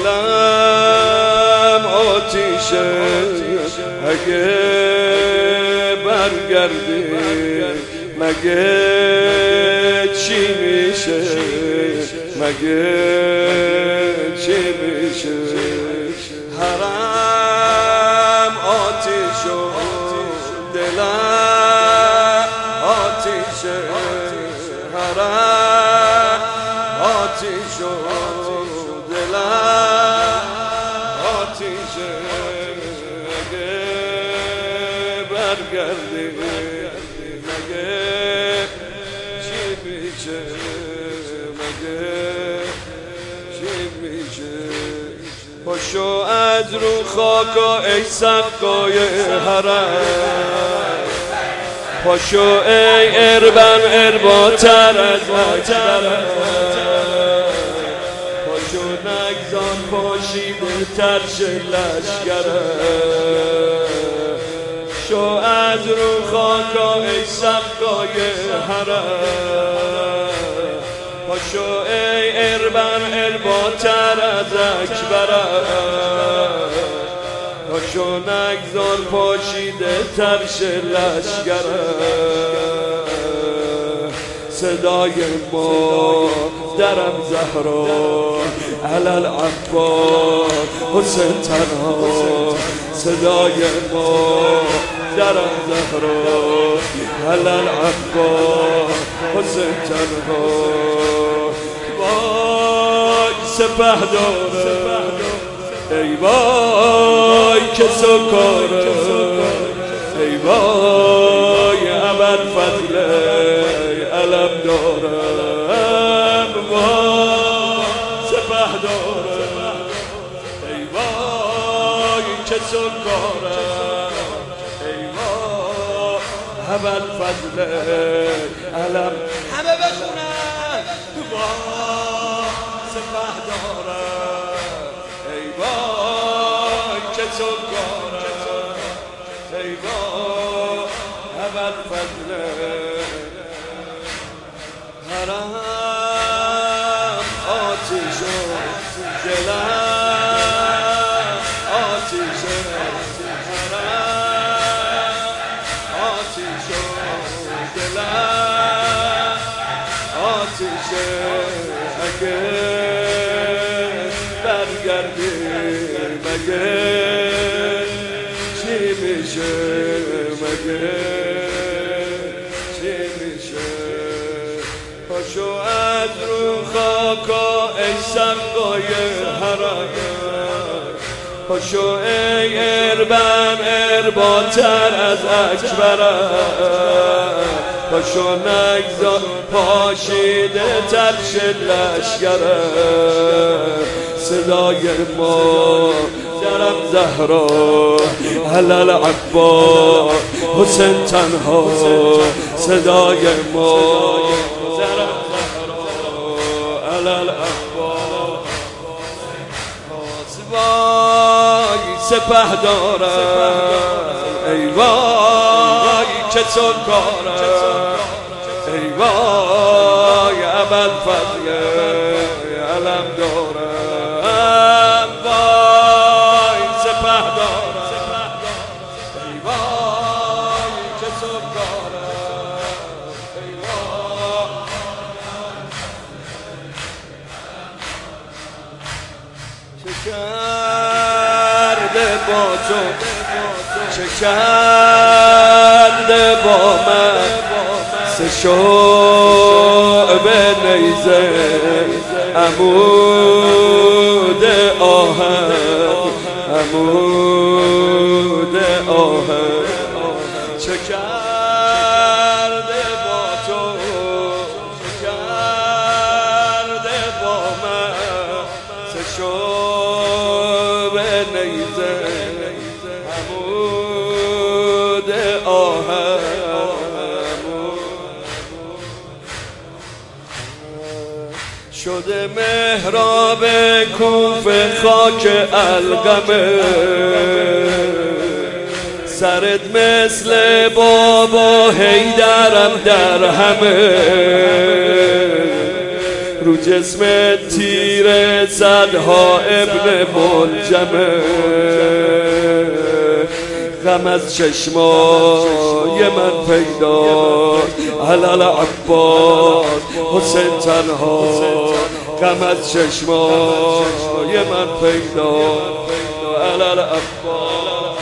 دلم آتیشه اگه برگردی مگه چی میشه مگه چی میشه حرم آتیش و دلم آتیشه حرم آتیش و دلم آتیشه اگه برگردی مگه چی میشه مگه چی میشه پاشو از رو خاکا ای سقای حرم پاشو ای اربن ارباتر از اکبرم پاشو نگذان پاشیده ترش لشکرم شو از رو خاکا ای سقای حرم پاشو ای اربن ارباتر از اکبرم پاشو نگذار پاشیده ترش لشکرم صدای ما درم زهرا علل عباس حسین تنها صدای ما درم زهرا علل عباس حسین تنها وای سپهداره ای وای که سکاره ای وای ابوالفضل علم دارم وای سپهداره ای وای که سکاره ای وای ابوالفضل علم همه بخونن وای سپهداره ای وای که سکاره ای وای ابوالفضل حرم آتیش و دلم آتیش حرم آتیش و دلم آتیش اگه برگردی مگه چی میشه مگه چی میشه پاشو از رو خاکا ای سقای حرم پاشو ای اربن ارباتر از اکبرم پاشو نگذار پاشیده ترش لشکرم صدای ما درم زهرا علل عباس حسین تنها صدای ما درم زهرا علل عباس وای سپهدارم ای وای که سکارم ای وای ابوالفضل علم دارم وای سپهدارم ای وای که سکارم ای وای چه کرده با تو چه کرده با من سه شعبه نیزه عمود آهن عمود آهن چه کرده با تو چه کرده با من سه شعبه نیزه عمود آهن شده محراب کوفه خاک القمه سرت مثل بابا حیدرم در همه رو جسم تیر صدها ابن ملجمه غم از چشمای من پیدا علل عباس حسین تنها غم از چشمای من پیدا علل عباس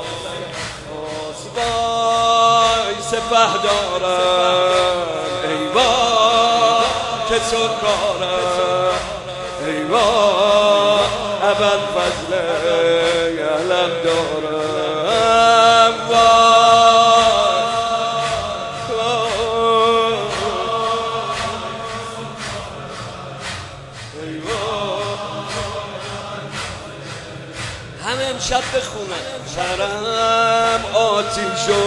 وای سپه دارم ای وای که سکارم ای وای ابوالفضل علم دارم همه امشب بخونن شرم آتیشو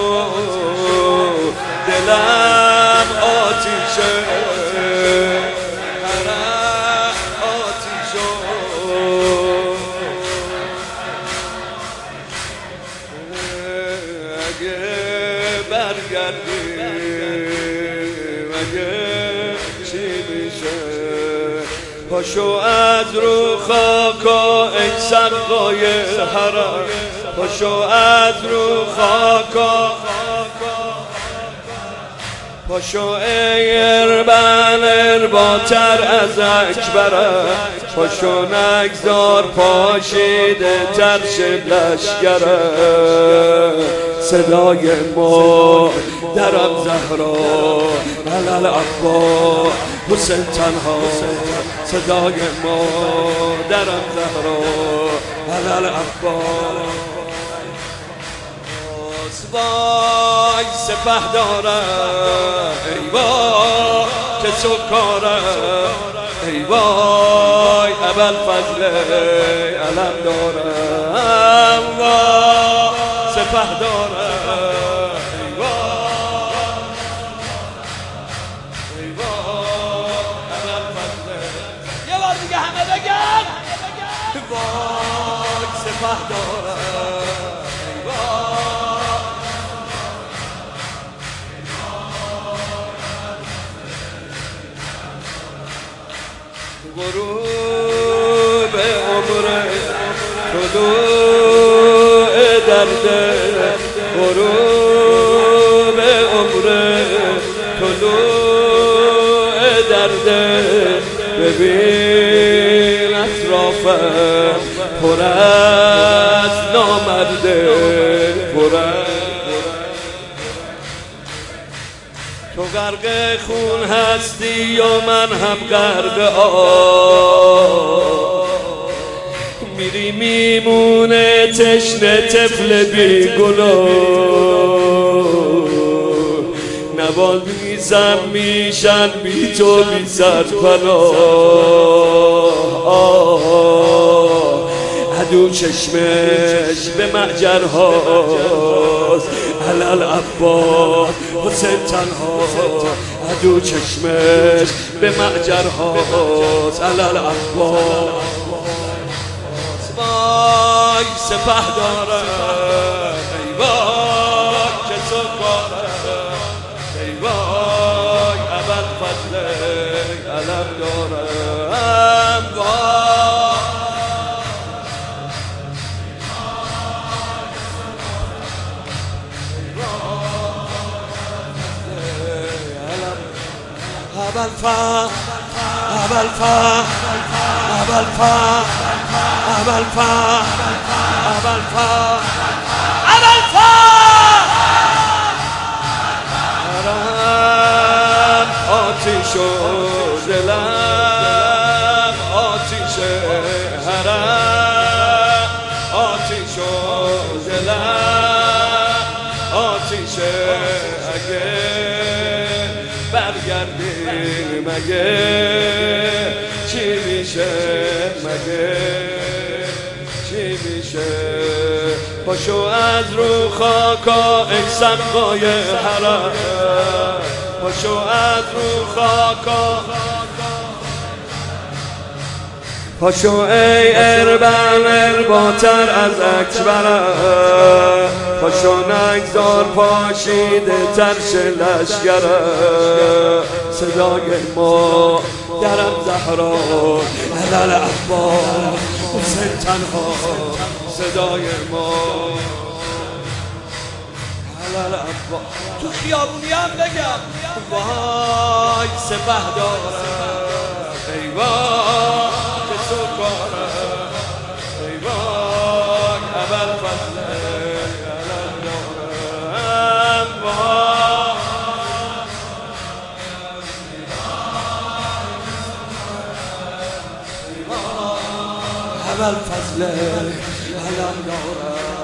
دلم آتیشه شرم آتیشو اگه برگردی اگه چی میشه پاشو از رو خاکا ای سقای حرم پاشو از رو خاکا پاشو ای اربن ارباتر از اکبرم پاشو نگذار پاشیده تر شد لشگرم صدای ما درم زهرا علل عباس حسین تنها صدای ما درم زهرا علل عباس وای سپه دارم ای وای که سکارم ای وای ابوالفضل علم دارم وای سپه دارم ای وای ای وای ابوالفضل یه بار دیگه همه بگن وای سپه دارم ای وای غروب عمر طلوع درده غروب عمر طلوع درده ببین اطرافم پر از نامرده پر تو غرق خون هستی و من هم غرق آب میری میمونه تشنه طفل بیگناه نوال میزم میشن بی تو بی سرپناه عدو چشمش به محجرهاست علل عباس حسین تنها عدو چشمش به محجرهاست علل عباس وای سپه دارم ای وای که سکارم ای وای ابوالفضل علم دارم وای ابوالفضل ابوالفضل ابوالفضل ابوالفضل ابوالفضل حرم آتیش و دلم آتیش حرم آتیش و دلم آتیش اگه برگردی مگه چی میشه مگه چی میشه پاشو از رو خاکا ای سقای حرم پاشو از رو خاکا پاشو ای اربل ارباتر از اکبره، پاشو نگذار پاشیده ترش لشگره. صدای ما درم زهرا علل عباس حسین تنها، صدای ما علل عباس. تو خیابونی هم بگم وای سپه داره، ای وای که تو کاره، ای وای ابوالفضل علل دارم، وای ابوالفضل علل دارم.